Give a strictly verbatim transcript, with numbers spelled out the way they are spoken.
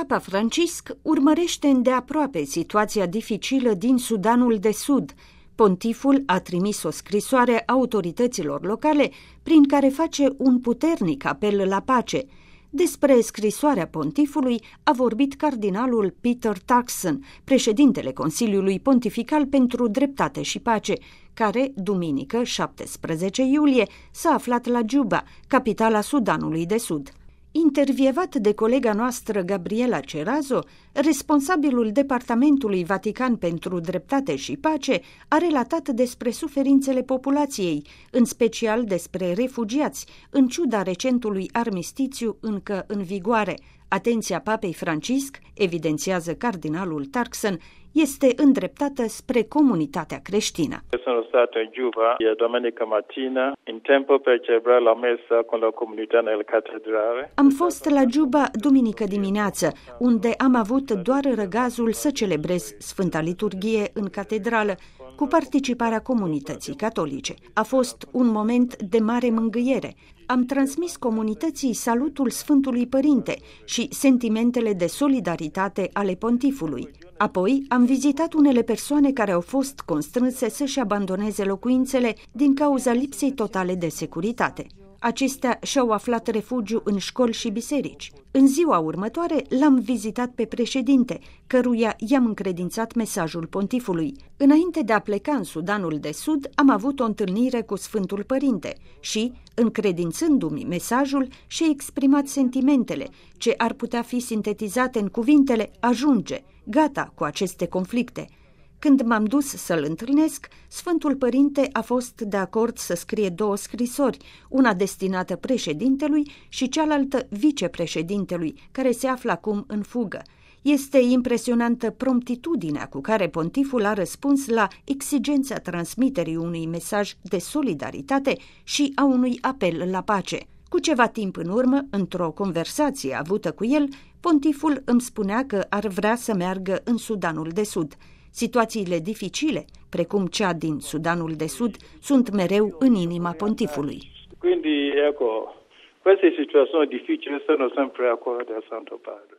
Papa Francisc urmărește îndeaproape situația dificilă din Sudanul de Sud. Pontiful a trimis o scrisoare autorităților locale prin care face un puternic apel la pace. Despre scrisoarea pontifului a vorbit cardinalul Peter Turkson, președintele Consiliului Pontifical pentru Dreptate și Pace, care, duminică șaptesprezece iulie, s-a aflat la Juba, capitala Sudanului de Sud. Intervievat de colega noastră Gabriela Cerazo, responsabilul Departamentului Vatican pentru Dreptate și Pace a relatat despre suferințele populației, în special despre refugiați, în ciuda recentului armistițiu încă în vigoare. Atenția Papei Francisc, evidențiază cardinalul Turkson, este îndreptată spre comunitatea creștină. Sono stato in Juba domenica mattina in tempo per celebrare la messa con la comunità nel cattedrale. Am fost la Juba duminică dimineață, unde am avut doar răgazul să celebrez Sfânta Liturghie în catedrală, cu participarea comunității catolice. A fost un moment de mare mângâiere. Am transmis comunității salutul Sfântului Părinte și sentimentele de solidaritate ale pontifului. Apoi am vizitat unele persoane care au fost constrânse să-și abandoneze locuințele din cauza lipsei totale de securitate. Acestea și-au aflat refugiu în școli și biserici. În ziua următoare l-am vizitat pe președinte, căruia i-am încredințat mesajul pontifului. Înainte de a pleca în Sudanul de Sud, am avut o întâlnire cu Sfântul Părinte și, încredințându-mi mesajul, și-a exprimat sentimentele, ce ar putea fi sintetizate în cuvintele ajunge, gata cu aceste conflicte. Când m-am dus să-l întâlnesc, Sfântul Părinte a fost de acord să scrie două scrisori, una destinată președintelui și cealaltă vicepreședintelui, care se află acum în fugă. Este impresionantă promptitudinea cu care pontiful a răspuns la exigența transmiterii unui mesaj de solidaritate și a unui apel la pace. Cu ceva timp în urmă, într-o conversație avută cu el, pontiful îmi spunea că ar vrea să meargă în Sudanul de Sud. Situațiile dificile, precum cea din Sudanul de Sud, sunt mereu în inima pontifului. Quindi, ecco, queste situazioni difficili sono sempre a cuore del Santo Padre.